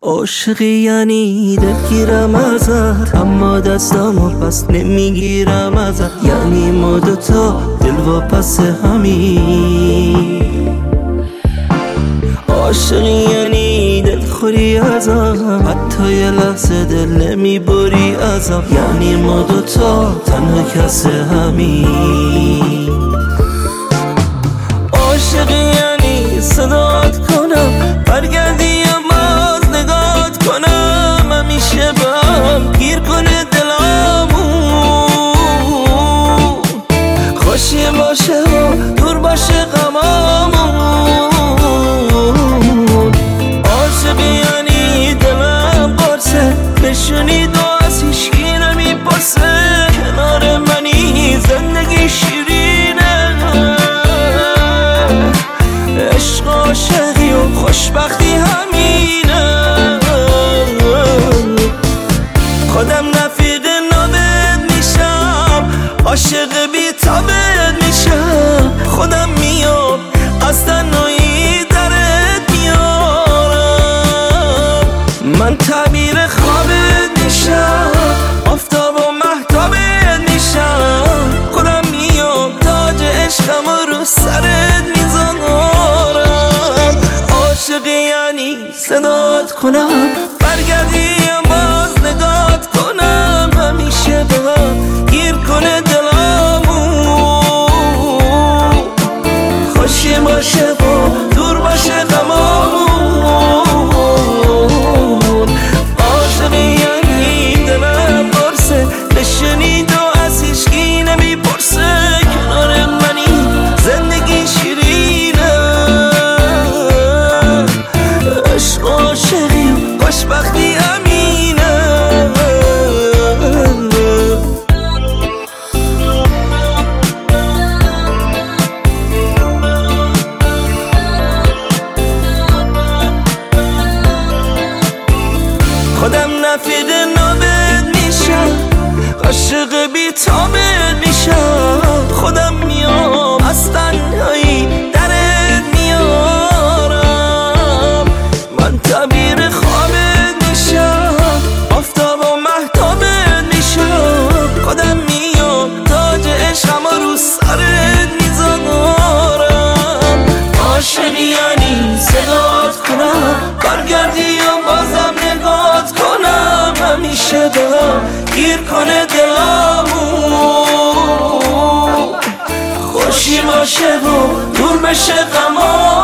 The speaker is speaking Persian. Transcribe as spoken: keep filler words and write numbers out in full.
عاشقی یعنی دلگیرم ازت، اما دستامو پس نمیگیرم ازت. یعنی ما دوتا دل و پس همین. عاشقی یعنی دلخوری ازم، حتی یه لحظه دل نمیبری ازم. یعنی ما دوتا تنها کس همین. عاشقی یعنی صدات کنم برگردی و باز نگات کنم، همیشه با هم گیر کنه دلامون، خوشی باشه و دور باشه غمامون. عاشقی یعنی دلم قرصه، نشونی دو از هیچکی نمیپرسه، کنار منی زندگی شیرینه. عشق عاشقی و خوشبختی همینه. خودم رفیق نابد میشم، عاشق بی تابد میشم. خودم میام از تنهایی درت میارم، من تعبیر خوابت میشم، آفتاب و مهتابت میشم. خودم میام تاج عشقم رو سرت میذارم. عاشقی یعنی صدات کنم برگردی و باز نگات کنم، همیشه با هم گیر کنه دلامون، خوشی باشه و دور باشه غمامون. عاشقی یعنی دلم قرصه، نشنید و از هیچکی نمیپرسه، کنار منی زندگی شیرینه. عشق عاشقی و خوشبختی همینه. خودم رفیق نابد میشم، عاشق بی تابد میشم. خودم میام از تنهایی درت میارم، من تعبیر خوابت میشم، آفتاب و مهتابت میشم. خودم میام تاج عشقم رو سرت میذارم. عاشقی یعنی صدات کنم برگردی و بازم نگات کنم، همیشه دلم گیر کنه دلامون، خوشی باشه و دور بشه غمام.